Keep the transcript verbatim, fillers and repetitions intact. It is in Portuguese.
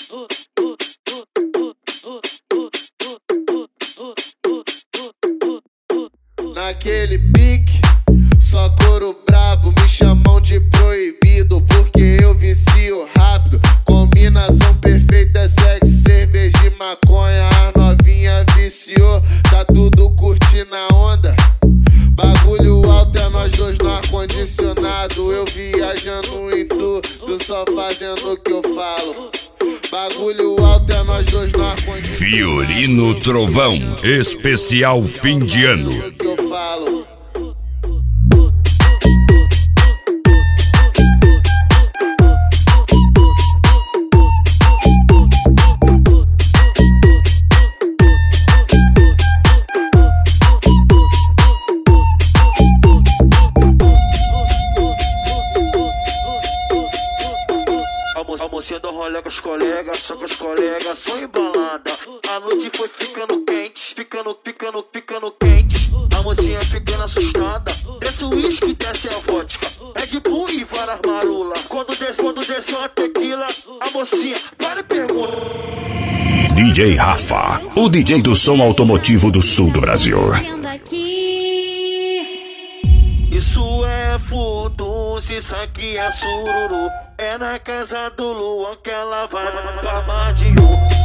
Naquele pique, só couro brabo, me chamam de proibido, porque eu vicio rápido. Combinação perfeita é sexo, cerveja e maconha. A novinha viciou, tá tudo curtindo a onda. Bagulho alto é nós dois no ar-condicionado. Eu viajando em tudo, só fazendo o que eu falo. Bagulho alto é nós dois no ar-condicionado. Violino Trovão, especial fim de ano. A mocinha do rolê com os colegas, só com os colegas, só embalada. A noite foi ficando quente, ficando, ficando, ficando quente. A mocinha ficando assustada, desce o uísque, desce a vodka, Red Bull e várias marolas. Quando desce, quando desce uma tequila, a mocinha para e pergunta: D J Rafa, o D J do som automotivo do sul do Brasil. Isso é furdunço, isso aqui é sururu. É na casa do Luan que ela vai pra Madinho.